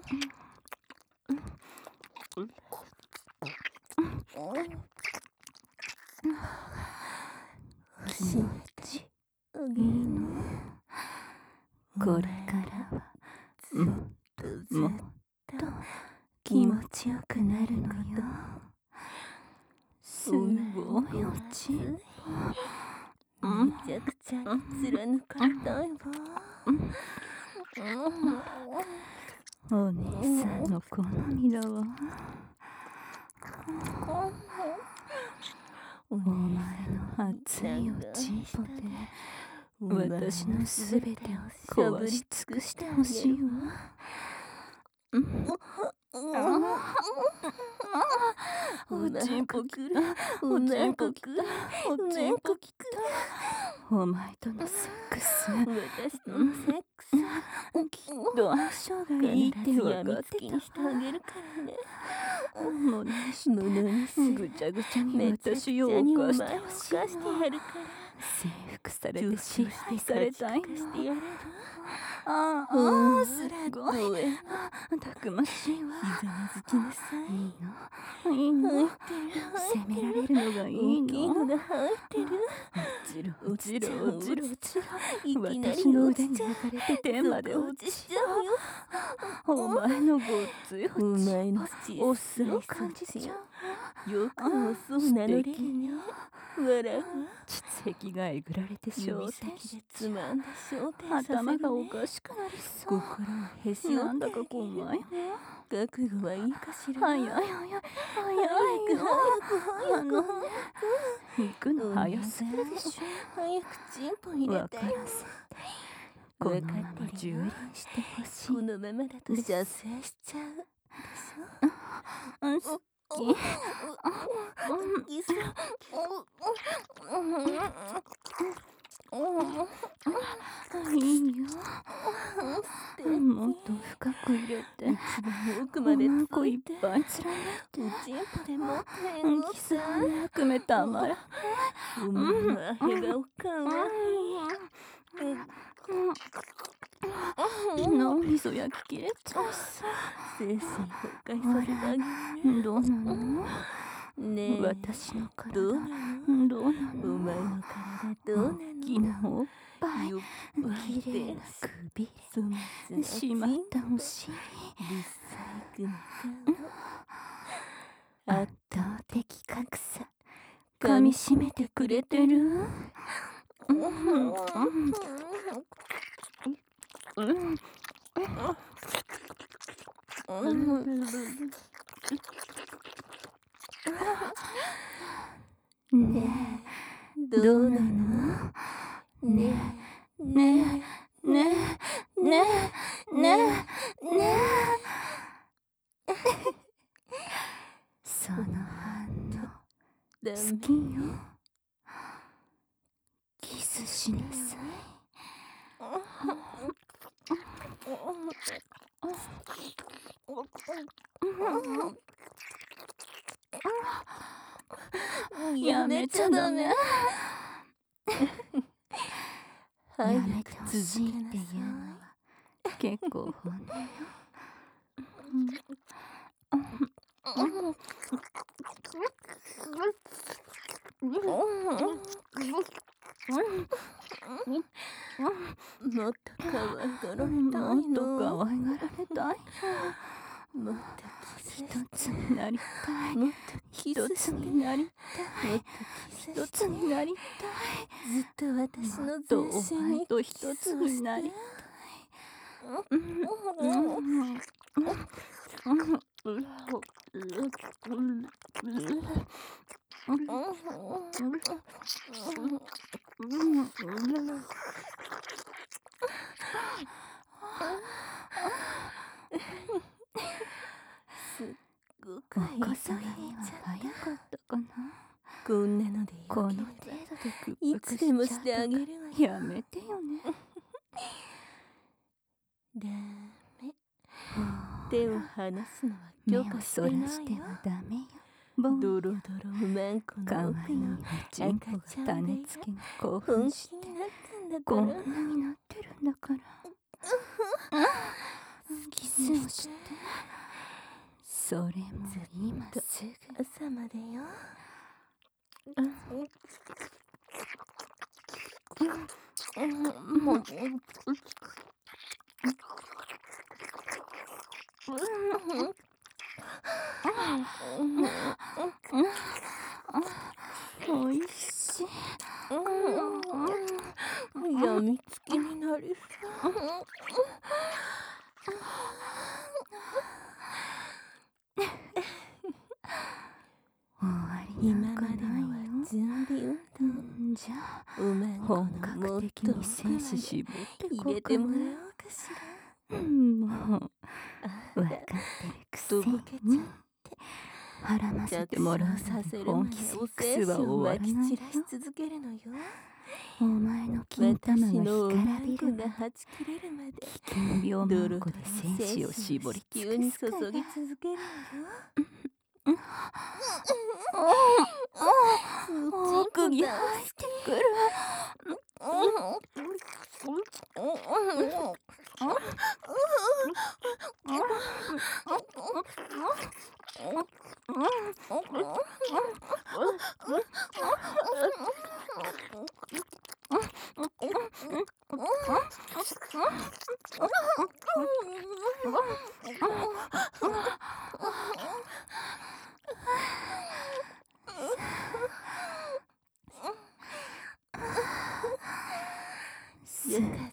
気持ちいいの。これからはもっともっと気持ちよくなるのよ。すごいおちんぽ。めちゃくちゃに貫かれたいわ。お姉さんの好みだわ。お前の熱いおちんぽで私のすべてを壊し尽くしてほしいわ。おちんぽきた、おちんぽきた、おちんぽきた。お前とのセックス、私とのセックス、きっと相性がいいって分かってた。ものにすぐちゃぐちゃに私を犯してほしいわ。征服されて支配されたいの。ああ、すごい。たくましいわ。ひざまずきなさい。いいのいいの。責められるのがいいの。大きいのが入ってる。落ちろ落ちろ落ちろ落ちろ。私の腕に焼かれて天まで落ちちゃうよ。お前のごっついお前のオスを感じちゃう。よくオスを名乗れるね。笑うわ。膣壁がえぐられて焦点してつまんで焦点させるね。頭がおかしくなりそう。心をへし折ってなんだか怖いわ。覚悟はいいかしら。早い早い早いよ。早く行くの早すぎるでしょ。早くチンポ入れてよ。分からせて。このまま蹂躙してほしい。このままだと射精しちゃうでしょ。好き。いいよ。もっと深く入れて。一番奥までついて。いっぱいつられて。おちんぽでもってんの。キスは含めたまらない。お前はへがおかんわ。脳みそ焼き切れちゃうさ。精神崩壊させてあげるね。どうなの？ねえ、私の体どうなの？お前の体どうなの？大きなおっぱい、きれいな首、しまったお尻、ブサイクな顔、圧倒的格差、噛みしめてくれてる？ねえ、どうなの？ねえ、ねえ、ねえ、ねえ、ねえ、ねえ。その反応、好きよ。キスしなさい。やめちゃダメ。やめてほしいっていうのは結構本音よ。もっと可愛がられたいの。もっと可愛がられたい。もっと一つになりたい。もっと一つになりたい。もっと一つになりたい。ずっと私の全身にと一つになりたい。すっごくおこそがには早かったかな。こんなのでこの程度でいつでもしてあげるわよ。やめてよね。ダメ。手を離すのは許可してないよ。目をそらしてはダメよ。ドロドロマンコの奥の赤ちゃんでよ。興奮してこんなになってるんだから。キスにそしてそれも今すぐ朝までよ。もうおいしい。 やみつきになりそう。 終わり今なんかないまでのはよ。 準備運動。 じゃあおまんこの本格的に精子絞って入こうかれてもらな。 おうかしもうら。 分かってるくせとぼけちゃに腹ませてもらうのさせでるまで本気セッおクスは精子を終わらないよ。 まき散らし続けるのよ。 お前の金玉が私のお干かまんこらびるわ。 がはち切れるまで危険病マドロドロンコで精子を絞り急に注尽くすから。 ぎ続けるのよ。 奥に入ってくる。 よかっ